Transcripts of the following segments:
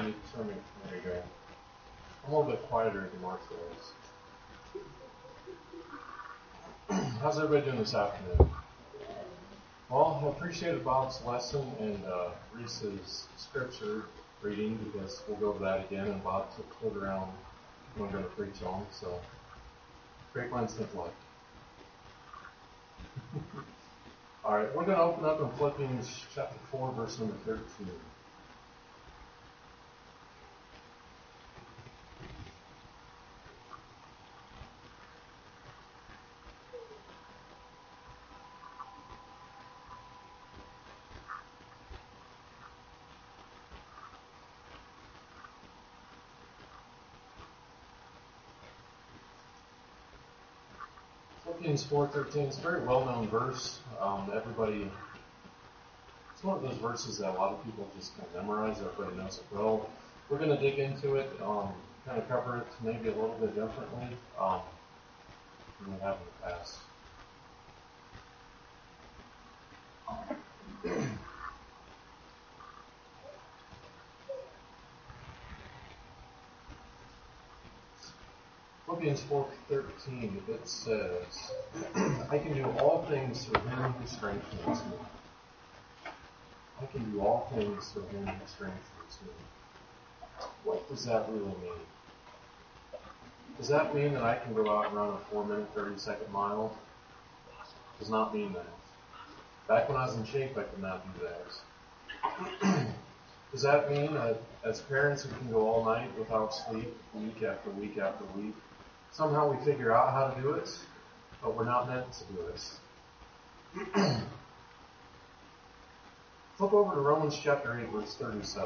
There you go. I'm a little bit quieter than Martha is. How's everybody doing this afternoon? Well, I appreciated Bob's lesson and Reese's scripture reading because we'll go over that again, and Bob took it around what I'm going to preach on. So, great minds think alike. All right, we're going to open up in Philippians chapter 4, verse number 13. Philippians 4:13 is a very well-known verse. It's one of those verses that a lot of people just kind of memorize. Everybody knows it well. We're going to dig into it, kind of cover it maybe a little bit differently than we have in the past. Philippians 4:13, it says, I can do all things through him who strengthens me. I can do all things through him who strengthens me. What does that really mean? Does that mean that I can go out and run a 4-minute, 30-second mile? Does not mean that. Back when I was in shape, I could not do that. Does that mean that as parents we can go all night without sleep, week after week after week? Somehow we figure out how to do it, but we're not meant to do it. Flip over to Romans chapter 8, verse 37.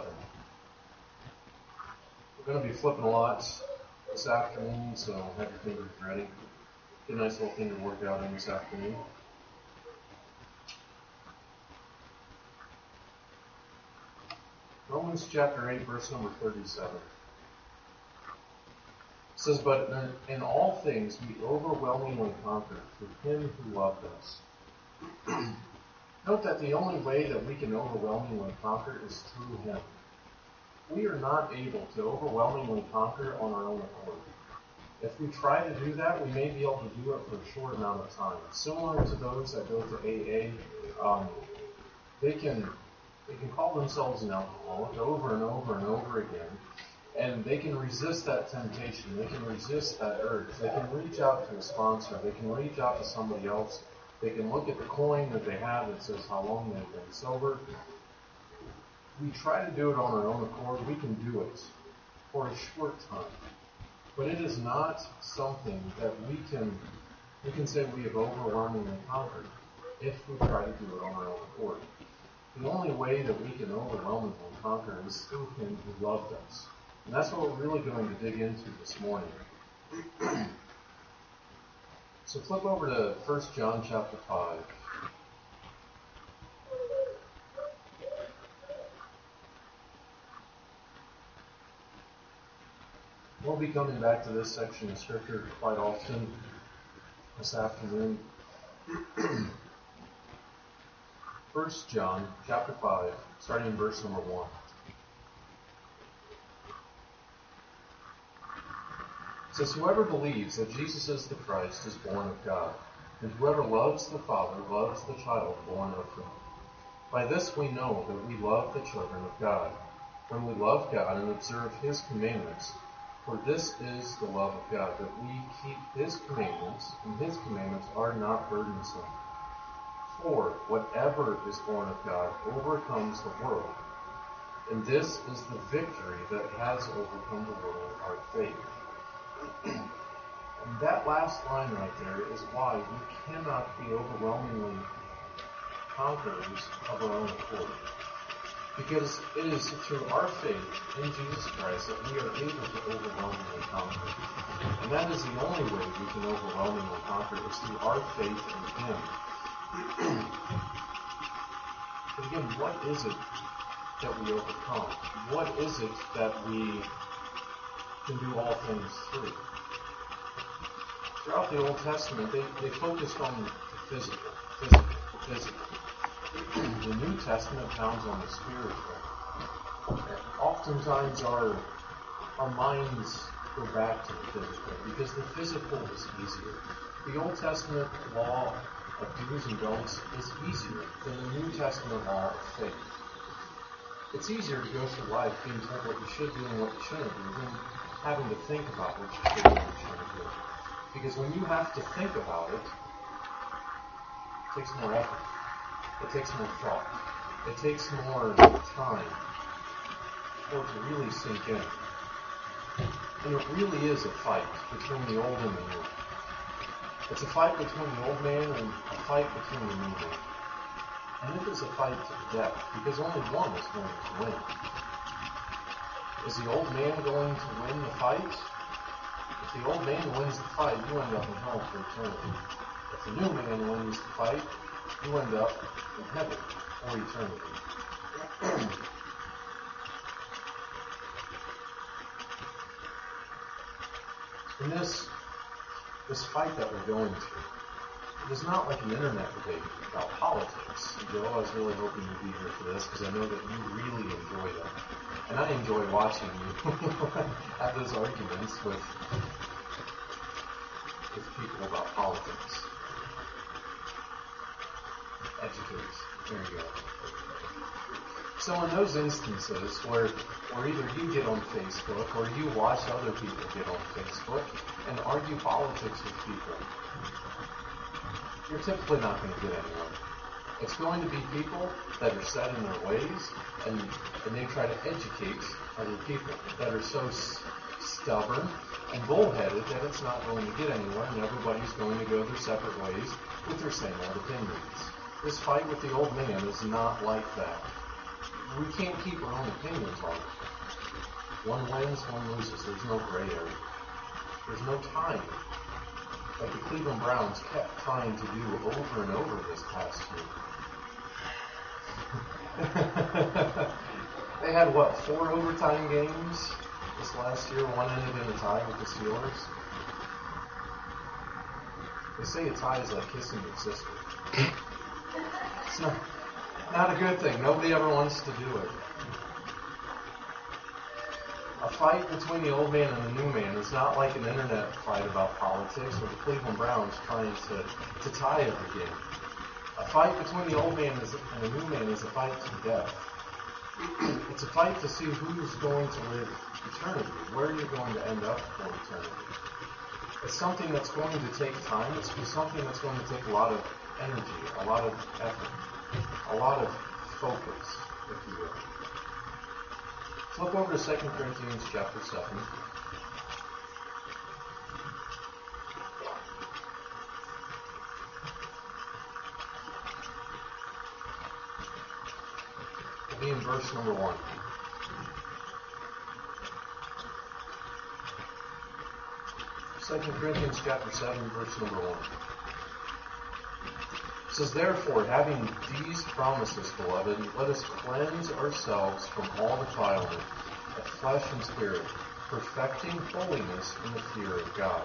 We're going to be flipping a lot this afternoon, so have your fingers ready. Get a nice little finger workout in this afternoon. Romans chapter 8, verse number 37. It says, but in all things we overwhelmingly conquer through him who loved us. Note that the only way that we can overwhelmingly conquer is through him. We are not able to overwhelmingly conquer on our own accord. If we try to do that, we may be able to do it for a short amount of time. Similar to those that go to AA, they can call themselves an alcoholic over and over and over again. And they can resist that temptation. They can resist that urge. They can reach out to a sponsor. They can reach out to somebody else. They can look at the coin that they have that says how long they've been sober. We try to do it on our own accord. We can do it for a short time. But it is not something that we can say we have overwhelmingly conquered if we try to do it on our own accord. The only way that we can overwhelmingly conquer is through him who loved us. And that's what we're really going to dig into this morning. So flip over to 1 John chapter 5. We'll be coming back to this section of Scripture quite often this afternoon. 1 John chapter 5, starting in verse number 1. It says, whoever believes that Jesus is the Christ is born of God, and whoever loves the Father loves the child born of him. By this we know that we love the children of God, when we love God and observe his commandments. For this is the love of God, that we keep his commandments, and his commandments are not burdensome. For whatever is born of God overcomes the world, and this is the victory that has overcome the world, our faith. And that last line right there is why we cannot be overwhelmingly conquerors of our own accord. Because it is through our faith in Jesus Christ that we are able to overwhelmingly conquer. And that is the only way we can overwhelmingly conquer, is through our faith in him. But again, what is it that we overcome? What is it that we can do all things through? Throughout the Old Testament, they focused on the physical. The New Testament pounds on the spiritual. All oftentimes our minds go back to the physical, because the physical is easier. The Old Testament law of do's and don'ts is easier than the New Testament law of faith. It's easier to go through life being told what you should do and what you shouldn't do than having to think about what you should do and what you shouldn't do. Because when you have to think about it, it takes more effort. It takes more thought. It takes more time for it to really sink in. And it really is a fight between the old and the new. It's a fight between the old man and a fight between the new man. And it is a fight to the death, because only one is going to win. Is the old man going to win the fight? If the old man wins the fight, you end up in hell for eternity. If the new man wins the fight, you end up in heaven for eternity. In this fight that we're going through, it is not like an internet debate about politics. Joe, I was really hoping you'd be here for this, because I know that you really enjoy them. And I enjoy watching you have those arguments with people about politics. Educators. There you go. So in those instances where either you get on Facebook or you watch other people get on Facebook and argue politics with people, you're typically not going to get anywhere. It's going to be people that are set in their ways, and they try to educate other people that are so stubborn and bullheaded that it's not going to get anywhere, and everybody's going to go their separate ways with their same old opinions. This fight with the old man is not like that. We can't keep our own opinions on it. One wins, one loses. There's no gray area. There's no time. Like the Cleveland Browns kept trying to do over and over this past year. They had, 4 overtime games this last year? One ended in a tie with the Steelers. They say a tie is like kissing your sister. It's not a good thing. Nobody ever wants to do it. A fight between the old man and the new man is not like an internet fight about politics or the Cleveland Browns trying to tie every game. A fight between the old man and the new man is a fight to death. It's a fight to see who's going to live eternity, where you're going to end up for eternity. It's something that's going to take time. It's something that's going to take a lot of energy, a lot of effort, a lot of focus, if you will. Flip over to 2 Corinthians chapter 7. We'll be in verse number 1. Second Corinthians chapter 7, verse number 1. It says, "Therefore, having these promises, beloved, let us cleanse ourselves from all defilement of flesh and spirit, perfecting holiness in the fear of God."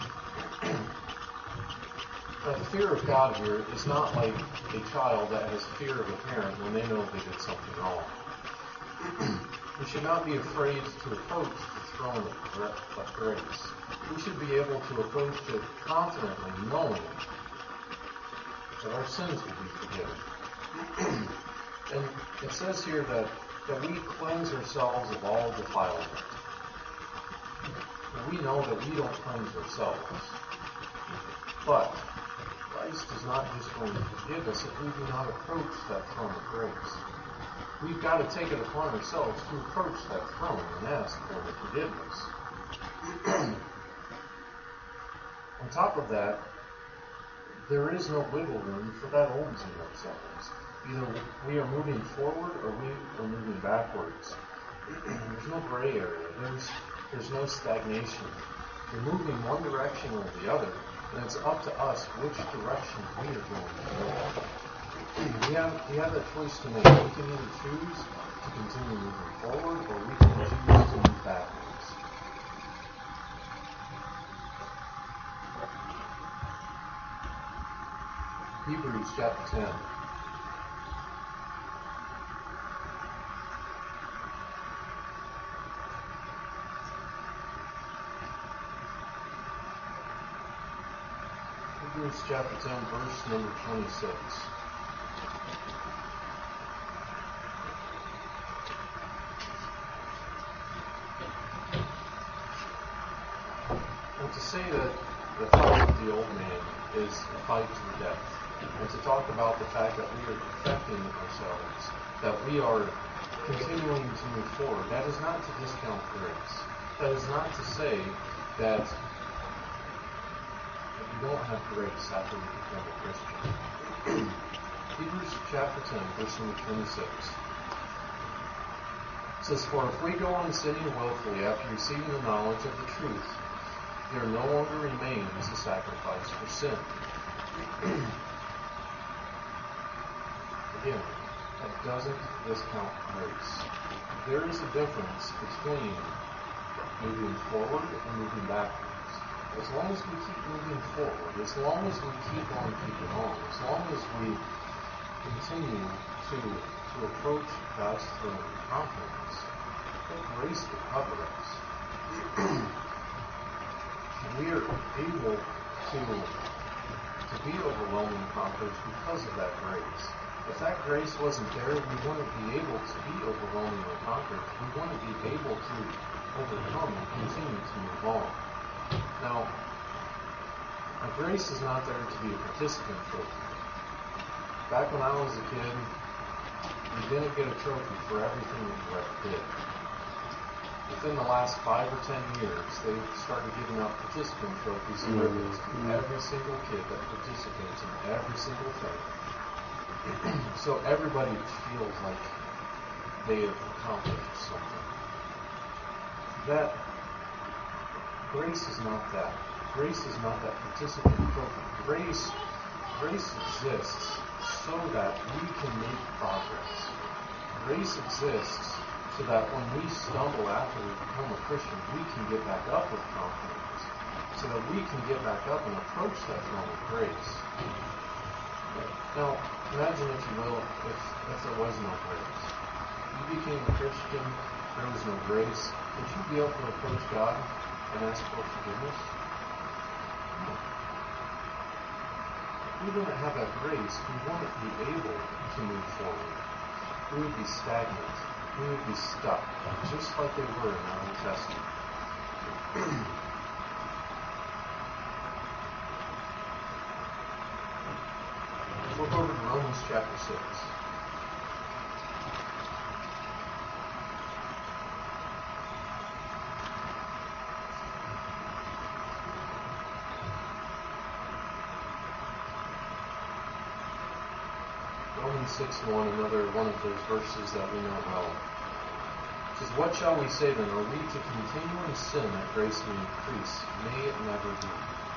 Now, the fear of God here is not like a child that has fear of a parent when they know they did something wrong. We should not be afraid to approach the throne of grace. We should be able to approach it confidently, knowing that our sins will be forgiven. And it says here that we cleanse ourselves of all defilement. And we know that we don't cleanse ourselves. But Christ is not just going to forgive us if we do not approach that throne of grace. We've got to take it upon ourselves to approach that throne and ask for the forgiveness. On top of that, there is no wiggle room for that old in ourselves. Either we are moving forward or we are moving backwards. There's no gray area. There's no stagnation. We're moving one direction or the other, and it's up to us which direction we are going to go. We have that choice to make. We can either choose to continue moving forward or we can choose to move backwards. Hebrews chapter 10. Hebrews chapter 10, verse number 26. And to say that the fight with the old man is a fight to the death, and to talk about the fact that we are perfecting ourselves, that we are continuing to move forward, that is not to discount grace. That is not to say that we don't have grace after we become a Christian. Hebrews chapter 10, verse number 26 says, "For if we go on sinning willfully after receiving the knowledge of the truth, there no longer remains a sacrifice for sin." Again, that doesn't discount grace. There is a difference between moving forward and moving backwards. As long as we keep moving forward, as long as we keep on keeping on, as long as we continue to approach God's throne with confidence, that grace will cover us. We are able to be overwhelming conquerors because of that grace. If that grace wasn't there, we wouldn't be able to be overwhelmingly conquerors. We wouldn't be able to overcome and continue to move on. Now, our grace is not there to be a participant trophy. Back when I was a kid, you didn't get a trophy for everything that you ever did. Within the last 5 or 10 years, they started giving out participant trophies and ribbons to every single kid that participates in every single thing. So everybody feels like they have accomplished something. That grace is not that. Grace is not that participant trophy. Grace exists so that we can make progress. Grace exists so that when we stumble after we become a Christian, we can get back up with confidence, so that we can get back up and approach that throne of grace. Now, imagine, if you will, if there was no grace. You became a Christian, there was no grace. Would you be able to approach God and ask for forgiveness? No. If we didn't have that grace, we wouldn't be able to move forward. We would be stagnant. We would be stuck, just like they were in the Old Testament. Flip over to Romans chapter 6. Romans 6:1, another one of those verses that we know well. It says, "What shall we say then? Are we to continue in sin that grace may increase? May it never be."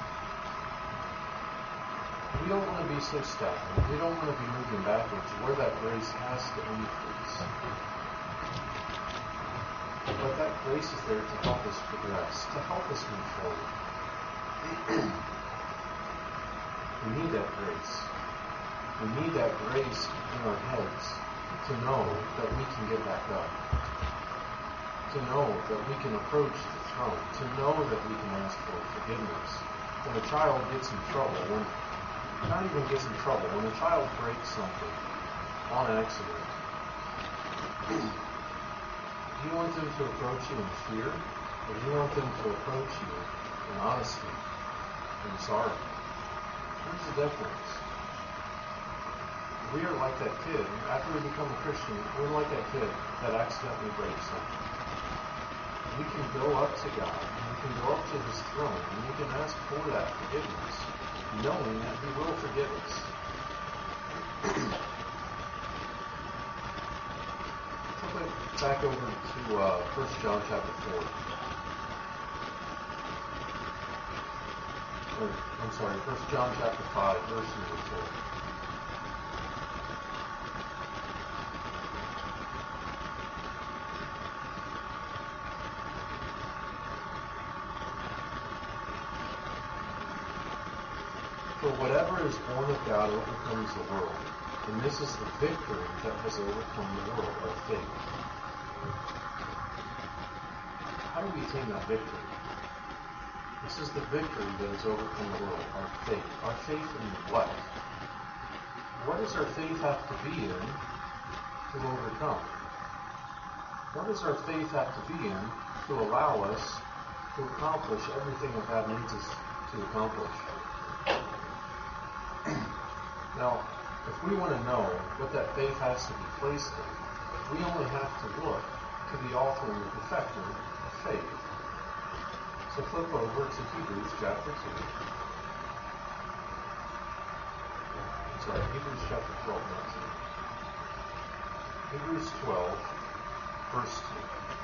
We don't want to be so stagnant. We don't want to be moving backwards where that grace has to increase. But that grace is there to help us progress, to help us move forward. We need that grace. We need that grace in our heads to know that we can get back up, to know that we can approach the throne, to know that we can ask for forgiveness. When a child gets in trouble, not even gets in trouble, when a child breaks something on accident, do you want them to approach you in fear, or do you want them to approach you in honesty and sorrow? There's a difference. We are like that kid. After we become a Christian, we're like that kid that accidentally breaks something. We can go up to God, and we can go up to His throne, and we can ask for that forgiveness, knowing that He will forgive us. Flip it back over to 1 John chapter 4. Or, I'm sorry, 1 John chapter 5, verse number 4. For whatever is born of God overcomes the world, and this is the victory that has overcome the world, our faith. How do we attain that victory? This is the victory that has overcome the world, our faith. Our faith in what? What does our faith have to be in to overcome? What does our faith have to be in to allow us to accomplish everything that God needs us to accomplish? Now, if we want to know what that faith has to be placed in, we only have to look to the author and the perfecter of faith. So flip over to Hebrews chapter 2. Sorry, Hebrews chapter 12, not 2. Hebrews 12, verse 2.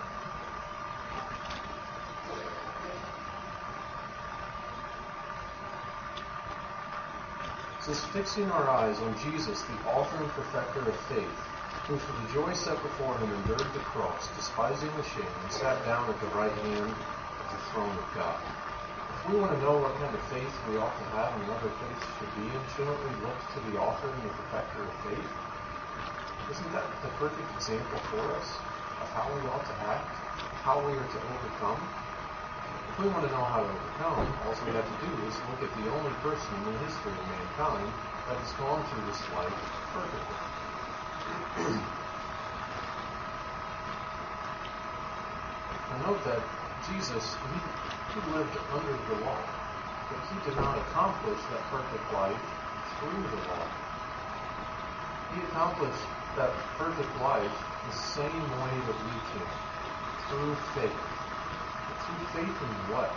It says, fixing our eyes on Jesus, the author and perfecter of faith, who for the joy set before him endured the cross, despising the shame, and sat down at the right hand of the throne of God. If we want to know what kind of faith we ought to have and what our faith should be in, shouldn't we look to the author and the perfecter of faith? Isn't that the perfect example for us of how we ought to act, how we are to overcome? If we want to know how to overcome, all we have to do is look at the only person in the history of mankind that has gone through this life perfectly. Now note that Jesus, he lived under the law, but he did not accomplish that perfect life through the law. He accomplished that perfect life the same way that we can, through faith. But through faith in what?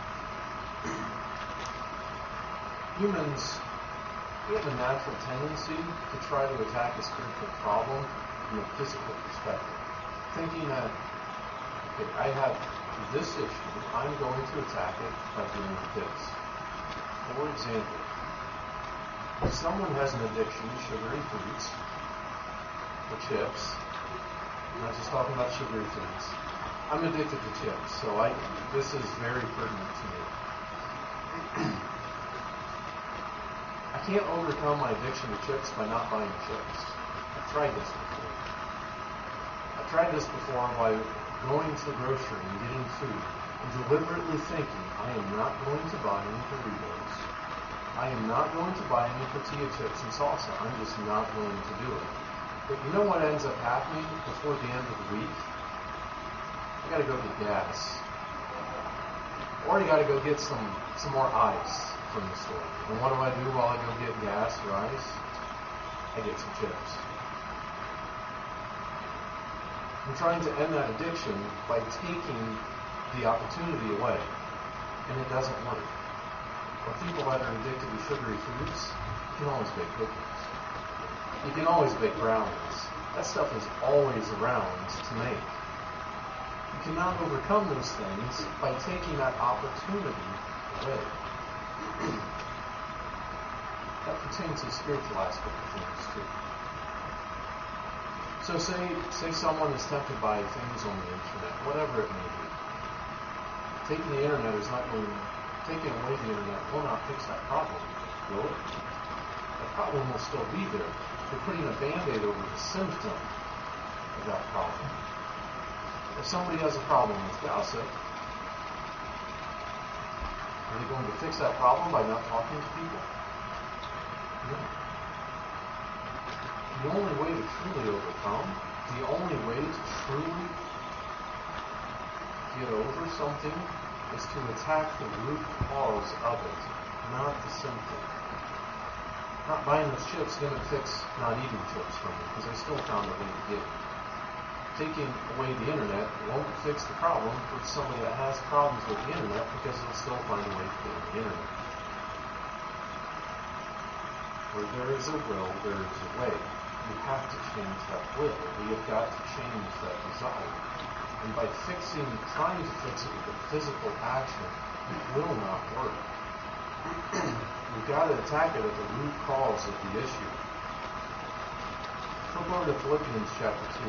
Humans, we have a natural tendency to try to attack a spiritual problem from a physical perspective, thinking that, okay, I have this issue, I'm going to attack it by doing this. For example, if someone has an addiction to sugary foods, or chips, I'm not just talking about sugary foods, I'm addicted to chips, so this is very pertinent to me. I can't overcome my addiction to chips by not buying chips. I've tried this before. I've tried this before by going to the grocery and getting food and deliberately thinking, I am not going to buy any Doritos. I am not going to buy any tortilla chips and salsa. I'm just not going to do it. But you know what ends up happening before the end of the week? You gotta go get gas. Or you gotta go get some more ice from the store. And what do I do while I go get gas or ice? I get some chips. I'm trying to end that addiction by taking the opportunity away. And it doesn't work. Or people that are addicted to sugary foods, you can always bake cookies. You can always bake brownies. That stuff is always around to make. You cannot overcome those things by taking that opportunity away. That pertains to the spiritual aspect of things too. So say someone is tempted by things on the internet, whatever it may be. Taking away the internet will not fix that problem, will it? That problem will still be there. You're putting a band-aid over the symptom of that problem. If somebody has a problem with gossip, are they going to fix that problem by not talking to people? No. The only way to truly overcome, the only way to truly get over something is to attack the root cause of it, not the symptom. Not buying those chips didn't fix not eating chips for me, because I still found a way to get it. Taking away the internet won't fix the problem for somebody that has problems with the internet, because they'll still find a way to get on the internet. Where there is a will, there is a way. We have to change that will. We have got to change that desire. And by trying to fix it with a physical action, it will not work. We've got to attack it at the root cause of the issue. Flip over to Philippians chapter 2.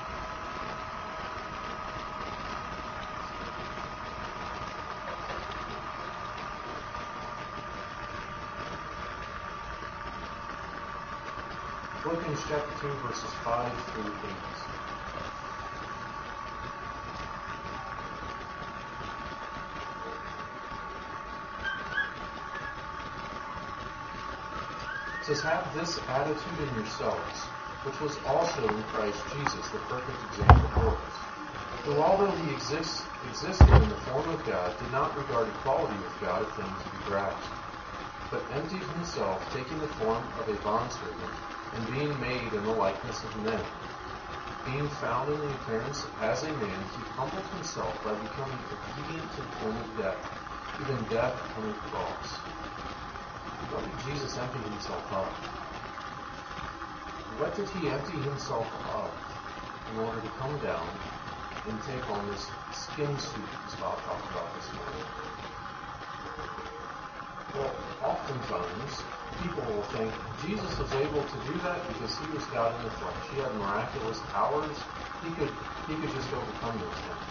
Philippians chapter 2, verses 5 through 8. It says, have this attitude in yourselves, which was also in Christ Jesus, the perfect example for us. Who, although he existed in the form of God, did not regard equality with God a thing to be grasped, but emptied himself, taking the form of a bondservant, and being made in the likeness of men. Being found in the appearance as a man, he humbled himself by becoming obedient to the point of death, even death on the cross. What did Jesus empty himself of? What did he empty himself of in order to come down and take on this skin suit as Bob talked about this morning? Well, oftentimes, people will think Jesus was able to do that because he was God in the flesh. He had miraculous powers. He could just overcome those things.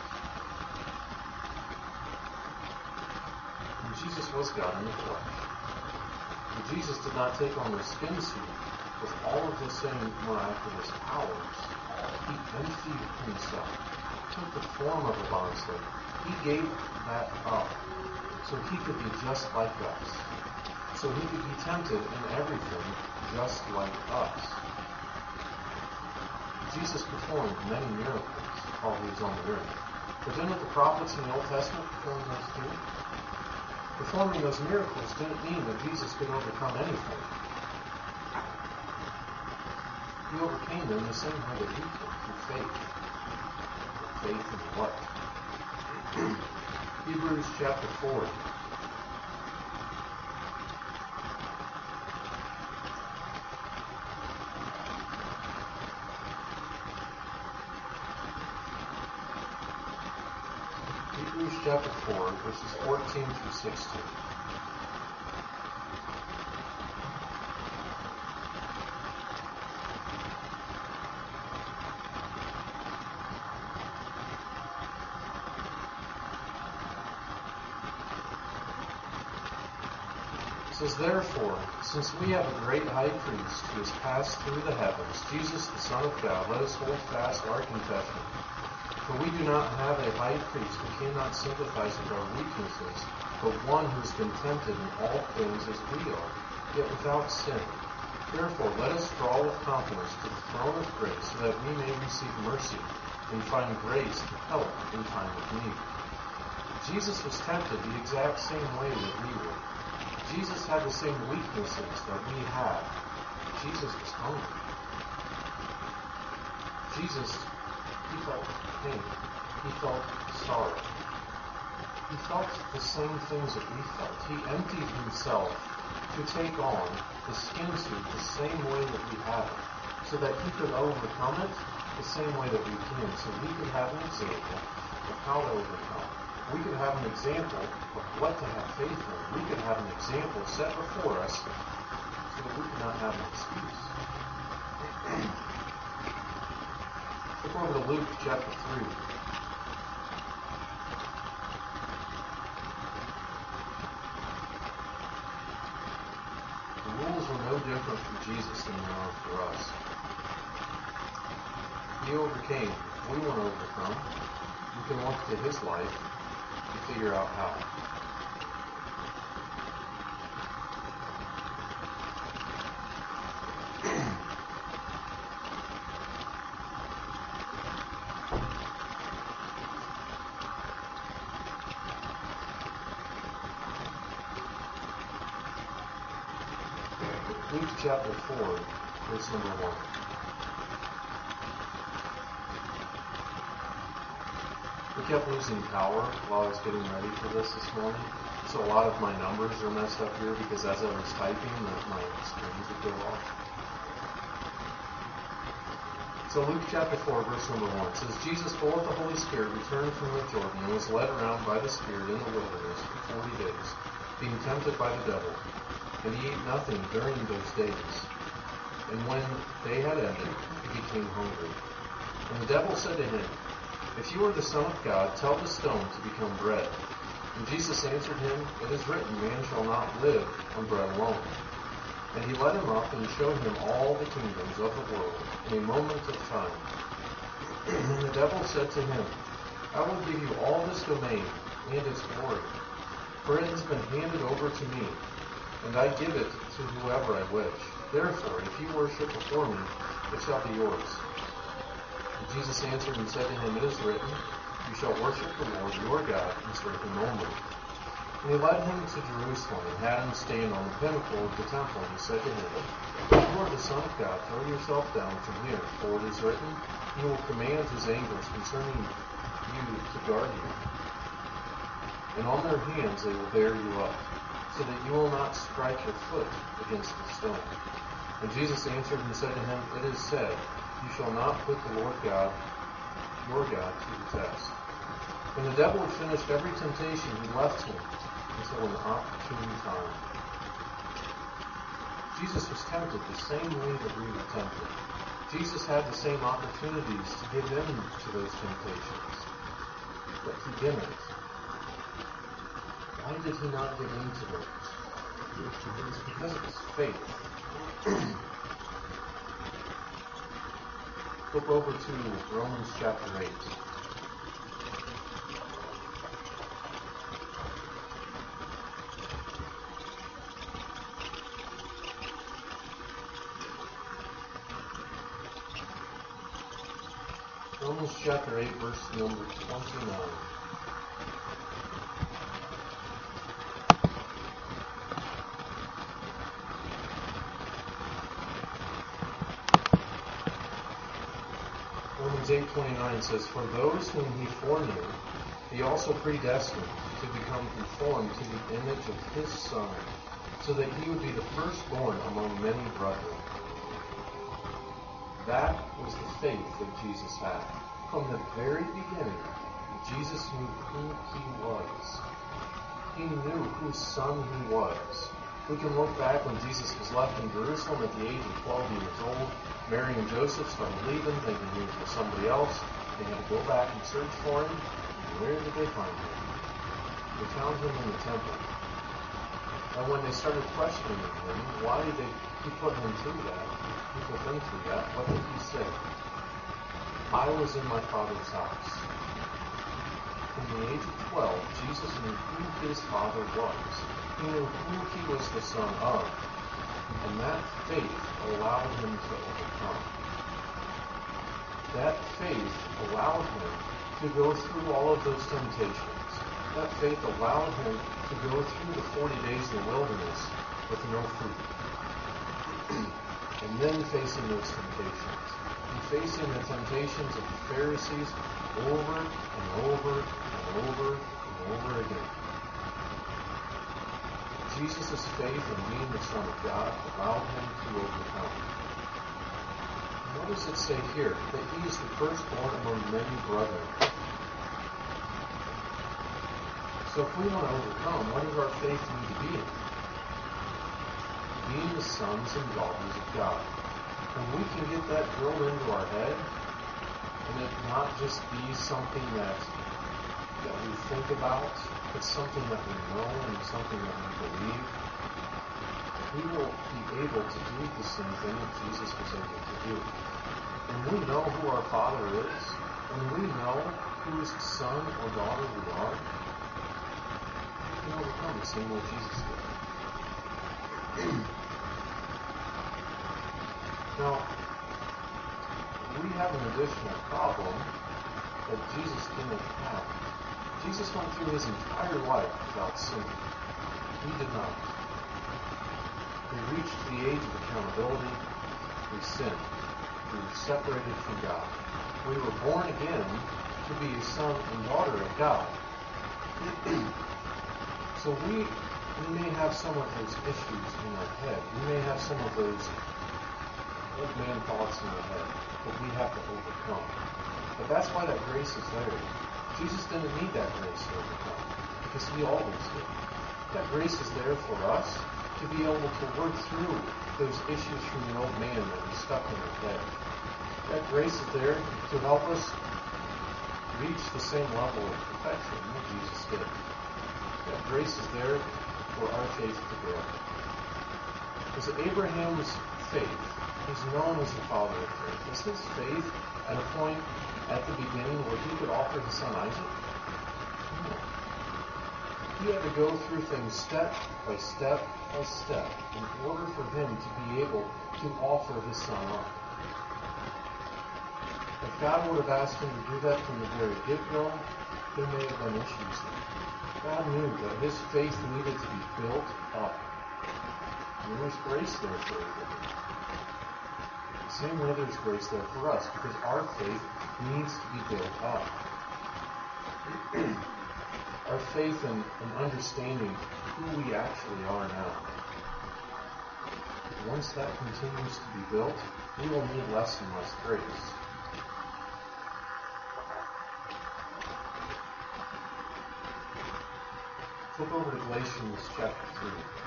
And Jesus was God in the flesh. But Jesus did not take on the skin suit with all of the same miraculous powers. He emptied himself, took the form of a bondslave. He gave that up so he could be just like us. So he could be tempted in everything just like us. Jesus performed many miracles while he was on the earth. But didn't the prophets in the Old Testament perform those too? Performing those miracles didn't mean that Jesus could overcome anything. He overcame them the same way that we can, through faith. Faith in what? Hebrews chapter 4. Hebrews chapter 4, verses 14 through 16. It says, therefore, since we have a great high priest who has passed through the heavens, Jesus the Son of God, let us hold fast our confession. For we do not have a high priest who cannot sympathize with our weaknesses, but one who has been tempted in all things as we are, yet without sin. Therefore, let us draw with confidence to the throne of grace, so that we may receive mercy and find grace to help in time of need. Jesus was tempted the exact same way that we were. Jesus had the same weaknesses that we had. Jesus was hungry. Jesus, he felt pain. He felt sorrow. He felt the same things that we felt. He emptied himself to take on the skin suit the same way that we have it, so that he could overcome it the same way that we can, so we could have an example of how to overcome. We could have an example of what to have faith in. We could have an example set before us so that we could not have an excuse. Look over to Luke chapter 3. The rules were no different for Jesus than they are for us. He overcame. If we want to overcome, we can look to his life and figure out how. Luke chapter 4, verse number 1. We kept losing power while I was getting ready for this morning, so a lot of my numbers are messed up here because as I was typing, my screens would go off. So Luke chapter 4, verse number 1 says, Jesus, full of the Holy Spirit, returned from the Jordan and was led around by the Spirit in the wilderness for 40 days, being tempted by the devil. And he ate nothing during those days. And when they had ended, he became hungry. And the devil said to him, if you are the Son of God, tell the stone to become bread. And Jesus answered him, it is written, man shall not live on bread alone. And he led him up and showed him all the kingdoms of the world in a moment of time. And the devil said to him, I will give you all this domain and its glory, for it has been handed over to me, and I give it to whoever I wish. Therefore, if you worship before me, it shall be yours. And Jesus answered and said to him, It is written, You shall worship the Lord your God and serve him only. And he led him to Jerusalem and had him stand on the pinnacle of the temple. And he said to him, If you are the Son of God, throw yourself down from here, for it is written, He will command his angels concerning you to guard you. And on their hands they will bear you up, so that you will not strike your foot against a stone. And Jesus answered and said to him, It is said, You shall not put the Lord God, your God, to the test. When the devil had finished every temptation, he left him until an opportune time. Jesus was tempted the same way that we were tempted. Jesus had the same opportunities to give in to those temptations, but he didn't. Why did he not give in to those? It's because of his faith. Flip over to Romans chapter 8. Romans chapter 8, verse number 29. Romans 8:29 says, For those whom he foreknew, he also predestined to become conformed to the image of his Son, so that he would be the firstborn among many brethren. That was the faith that Jesus had. From the very beginning, Jesus knew who he was. He knew whose son he was. We can look back when Jesus was left in Jerusalem at the age of 12 years old. Mary and Joseph started leaving, thinking he was with somebody else. They had to go back and search for him. And where did they find him? They found him in the temple. And when they started questioning him, why did they keep putting him through that? People been through that. What did he say? I was in my Father's house. From the age of 12, Jesus knew who his Father was. He knew who he was the Son of. And that faith allowed him to overcome. That faith allowed him to go through all of those temptations. That faith allowed him to go through the 40 days in the wilderness with no food. And then facing those temptations. And facing the temptations of the Pharisees over and over and over and over again. Jesus' faith in being the Son of God allowed him to overcome. And what does it say here? That he is the firstborn among many brethren. So if we want to overcome, what does our faith need to be in? Being the sons and daughters of God. And we can get that drilled into our head, and it not just be something that we think about, but something that we know and something that we believe. We will be able to do the same thing that Jesus was able to do. When we know who our Father is, when we know whose son or daughter we are, we can overcome the same way Jesus did. Now, we have an additional problem that Jesus didn't have. Jesus went through his entire life without sinning. We did not. We reached the age of accountability. We sinned. We were separated from God. We were born again to be a son and daughter of God. So we may have some of those issues in our head. We may have some of those old man thoughts in our head that we have to overcome. But that's why that grace is there. Jesus didn't need that grace to overcome, because he always did. That grace is there for us to be able to work through those issues from the old man that are stuck in our head. That grace is there to help us reach the same level of perfection that Jesus did. That grace is there for our faith to grow. Because Abraham's faith is known as the father of faith. Is his faith at a point at the beginning where he could offer his son Isaac? No. He had to go through things step by step by step in order for him to be able to offer his son up. If God would have asked him to do that from the very get-go, there may have been issues there. God knew that his faith needed to be built up. And there was grace there for Abraham. The same way there's grace there for us, because our faith needs to be built up. Our faith and understanding who we actually are now. Once that continues to be built, we will need less and less grace. Flip over to Galatians chapter 3.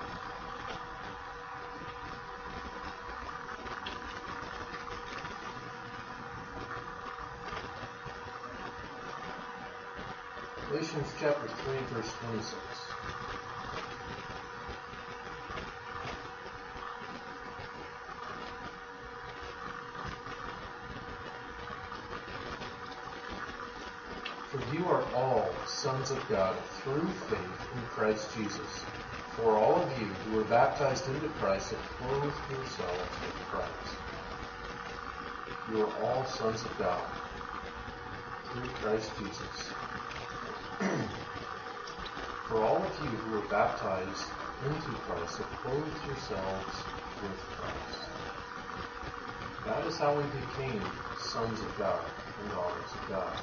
Galatians chapter 3, verse 26. For you are all sons of God through faith in Christ Jesus. For all of you who were baptized into Christ have clothed yourselves with Christ. You are all sons of God through Christ Jesus. For all of you who were baptized into Christ have clothed yourselves with Christ. That is how we became sons of God and daughters of God.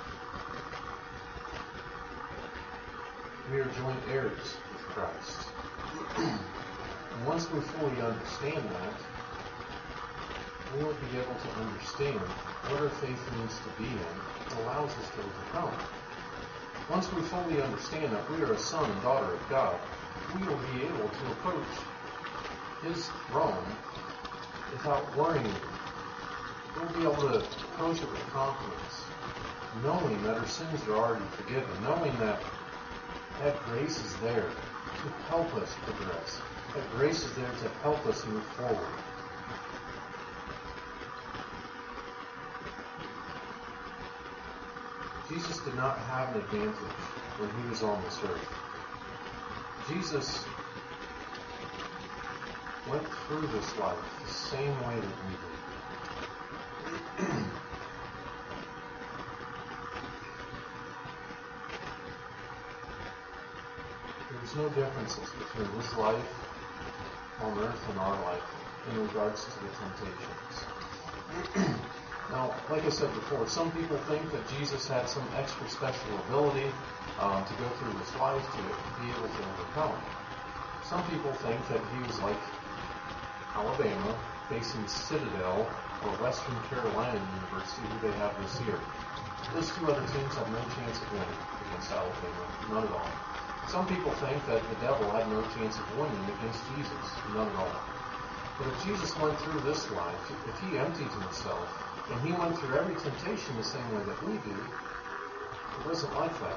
We are joint heirs with Christ. And once we fully understand that, we will be able to understand what our faith needs to be in that allows us to overcome. Once we fully understand that we are a son and daughter of God, we will be able to approach his throne without worrying. We'll be able to approach it with confidence, knowing that our sins are already forgiven, knowing that grace is there to help us progress. That grace is there to help us move forward. Jesus did not have an advantage when he was on this earth. Jesus went through this life the same way that we did. There's no differences between his life on earth and our life in regards to the temptations. Now, like I said before, some people think that Jesus had some extra special ability to go through his life to be able to overcome. Some people think that he was like Alabama facing Citadel or Western Carolina University, who they have this year. Those two other teams have no chance of winning against Alabama, none at all. Some people think that the devil had no chance of winning against Jesus, none at all. But if Jesus went through this life, if he emptied himself, and he went through every temptation the same way that we do, it wasn't like that.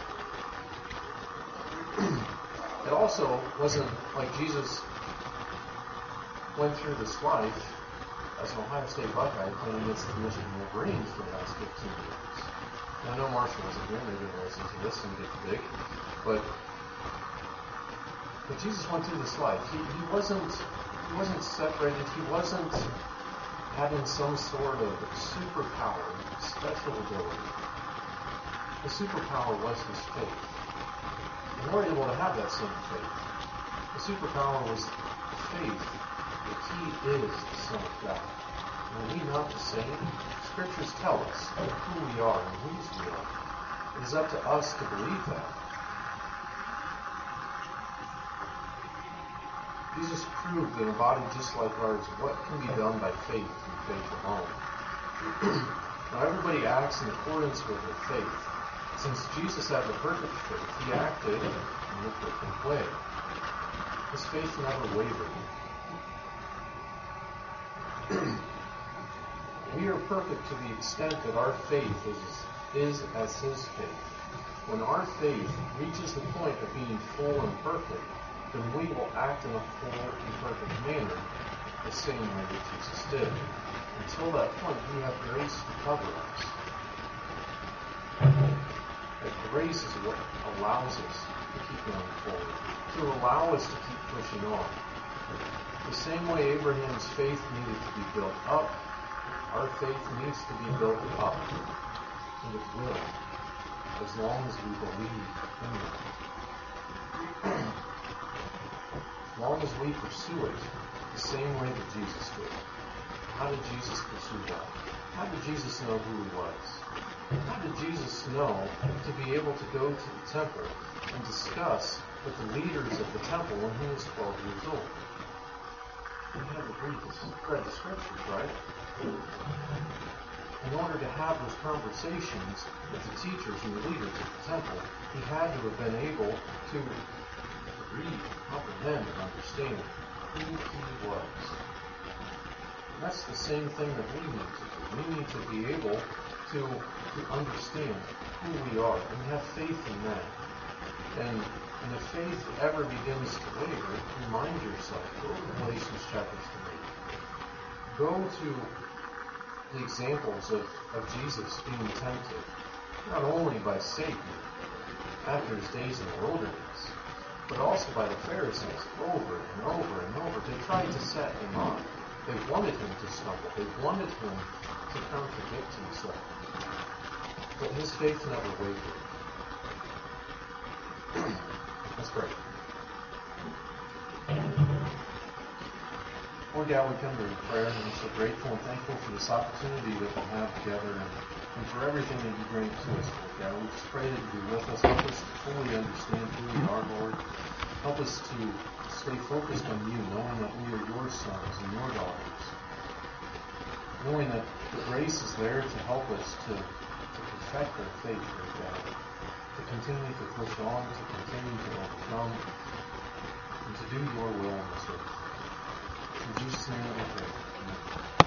It also wasn't like Jesus went through this life as an Ohio State Buckeye playing against the Michigan Wolverines for the last 15 years. And I know Marshall wasn't here, maybe he'll listen to this and get big, but Jesus went through this life. He wasn't separated. He wasn't having some sort of superpower, special ability. The superpower was his faith. And we're able to have that same faith. The superpower was faith that he is the Son of God. And are we not the same? Scriptures tell us who we are and whose we are. It is up to us to believe that. Jesus proved that a body just like ours, what can be done by faith and faith alone. Now everybody acts in accordance with their faith. Since Jesus had the perfect faith, he acted in the perfect way. His faith never wavered. We are perfect to the extent that our faith is as his faith. When our faith reaches the point of being full and perfect, then we will act in a full and perfect manner, the same way that Jesus did. Until that point, we have grace to cover us. That grace is what allows us to keep to allow us to keep pushing on. The same way Abraham's faith needed to be built up, our faith needs to be built up. And it will, as long as we believe in it. As long as we pursue it the same way that Jesus did. How did Jesus pursue that? How did Jesus know who he was? How did Jesus know to be able to go to the temple and discuss with the leaders of the temple when he was 12 years old? He had to read the scriptures, right? In order to have those conversations with the teachers and the leaders of the temple, he had to have been able to read, comprehend, and understand who he was. And that's the same thing that we need to do. We need to be able to understand who we are and have faith in that. And if faith ever begins to waver, remind yourself. Go to Galatians chapter 3. Go to the examples of Jesus being tempted, not only by Satan after his days in the wilderness, but also by the Pharisees over and over and over. They tried to set him up. They wanted him to stumble. They wanted him to contradict himself. But his faith never wavered. Let's pray. Lord God, we come to prayer, and we're so grateful and thankful for this opportunity that we have together and for everything that you bring to us, Lord God. We just pray that you be with us. Help us to fully understand who we are, Lord. Help us to stay focused on you, knowing that we are your sons and your daughters. Knowing that the grace is there to help us to perfect our faith, Lord God. To continue to push on, to continue to overcome, and to do your will in this earth. In Jesus' name we pray. Amen.